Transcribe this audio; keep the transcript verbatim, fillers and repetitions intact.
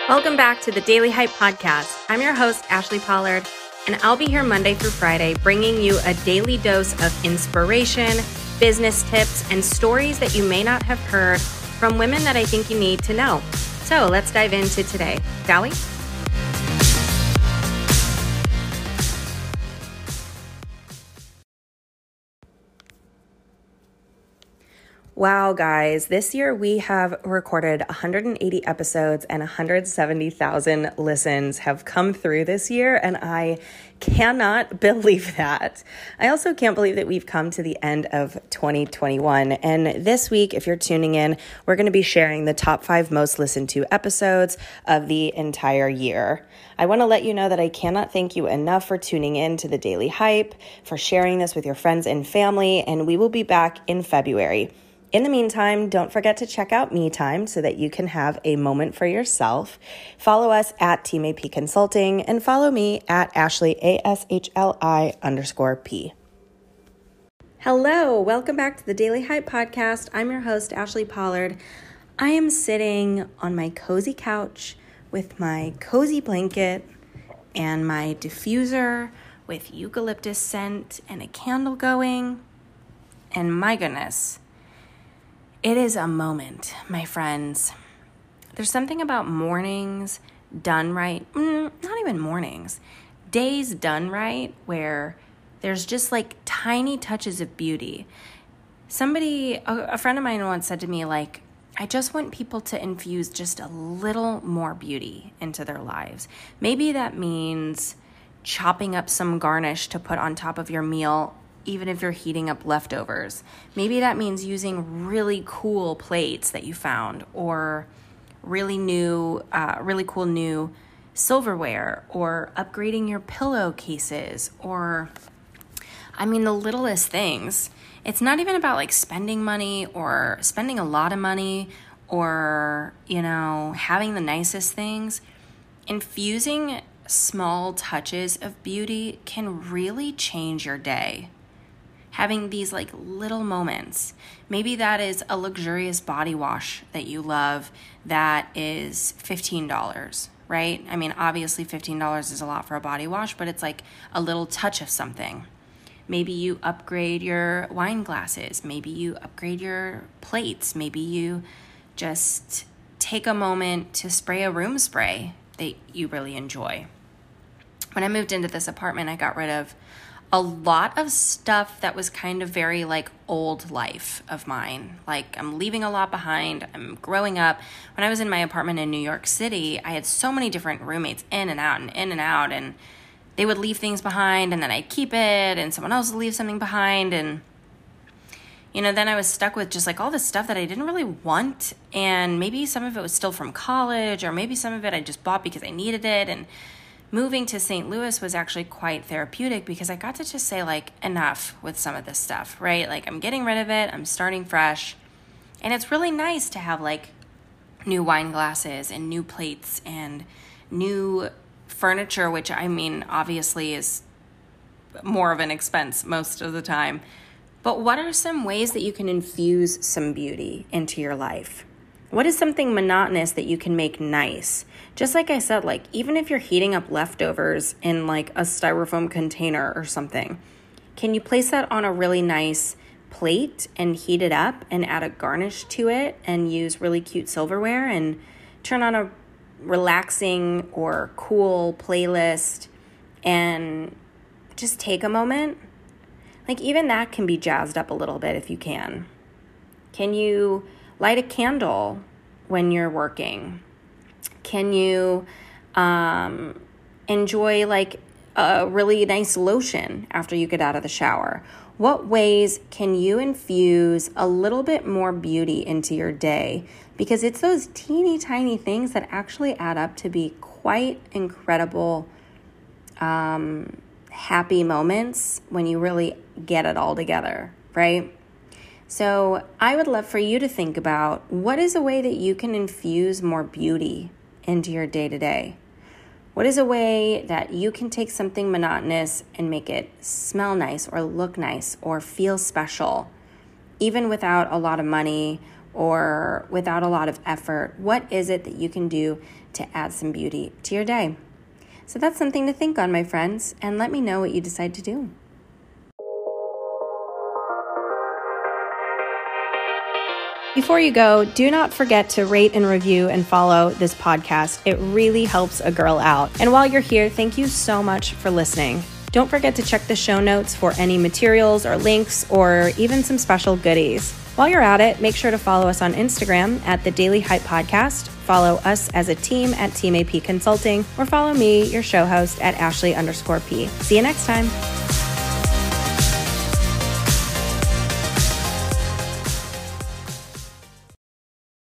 Welcome back to the Daily Hype Podcast. I'm your host, Ashley Pollard, and I'll be here Monday through Friday bringing you a daily dose of inspiration, business tips, and stories that you may not have heard from women that I think you need to know. So let's dive into today, shall we? Wow, guys, this year we have recorded one hundred eighty episodes and one hundred seventy thousand listens have come through this year, and I cannot believe that. I also can't believe that we've come to the end of twenty twenty-one, and this week, if you're tuning in, we're going to be sharing the top five most listened to episodes of the entire year. I want to let you know that I cannot thank you enough for tuning in to the Daily Hype, for sharing this with your friends and family, and we will be back in February. In the meantime, don't forget to check out Me Time so that you can have a moment for yourself. Follow us at Team A P Consulting and follow me at Ashley, A S H L I underscore P. Hello, welcome back to the Daily Hype Podcast. I'm your host, Ashley Pollard. I am sitting on my cozy couch with my cozy blanket and my diffuser with eucalyptus scent and a candle going. And my goodness, it is a moment, my friends. There's something about mornings done right, mm, not even mornings, days done right, where there's just like tiny touches of beauty. Somebody, a, a friend of mine once said to me, like, I just want people to infuse just a little more beauty into their lives. Maybe that means chopping up some garnish to put on top of your meal, even if you're heating up leftovers. Maybe that means using really cool plates that you found, or really new, uh, really cool new silverware, or upgrading your pillowcases, or, I mean, the littlest things. It's not even about like spending money or spending a lot of money or, you know, having the nicest things. Infusing small touches of beauty can really change your day. Having these like little moments. Maybe that is a luxurious body wash that you love that is fifteen dollars, right? I mean, obviously fifteen dollars is a lot for a body wash, but it's like a little touch of something. Maybe you upgrade your wine glasses. Maybe you upgrade your plates. Maybe you just take a moment to spray a room spray that you really enjoy. When I moved into this apartment, I got rid of a lot of stuff that was kind of very like old life of mine. Like, I'm leaving a lot behind. I'm growing up. When I was in my apartment in New York City, I had so many different roommates in and out and in and out, and they would leave things behind and then I'd keep it and someone else would leave something behind. And, you know, then I was stuck with just like all this stuff that I didn't really want. And maybe some of it was still from college, or maybe some of it I just bought because I needed it. And moving to Saint Louis was actually quite therapeutic because I got to just say like enough with some of this stuff, right? Like, I'm getting rid of it. I'm starting fresh. And it's really nice to have like new wine glasses and new plates and new furniture, which I mean, obviously is more of an expense most of the time. But what are some ways that you can infuse some beauty into your life? What is something monotonous that you can make nice? Just like I said, like, even if you're heating up leftovers in like a styrofoam container or something, can you place that on a really nice plate and heat it up and add a garnish to it and use really cute silverware and turn on a relaxing or cool playlist and just take a moment? Like, even that can be jazzed up a little bit if you can. Can you light a candle when you're working? Can you um, enjoy like a really nice lotion after you get out of the shower? What ways can you infuse a little bit more beauty into your day? Because it's those teeny tiny things that actually add up to be quite incredible, um, happy moments when you really get it all together, right? So I would love for you to think about, what is a way that you can infuse more beauty into your day-to-day? What is a way that you can take something monotonous and make it smell nice or look nice or feel special, even without a lot of money or without a lot of effort, what is it that you can do to add some beauty to your day? So that's something to think on, my friends, and let me know what you decide to do. Before you go, do not forget to rate and review and follow this podcast. It really helps a girl out. And while you're here, thank you so much for listening. Don't forget to check the show notes for any materials or links or even some special goodies. While you're at it, make sure to follow us on Instagram at The Daily Hype Podcast, follow us as a team at Team A P Consulting, or follow me, your show host, at Ashley underscore P. See you next time.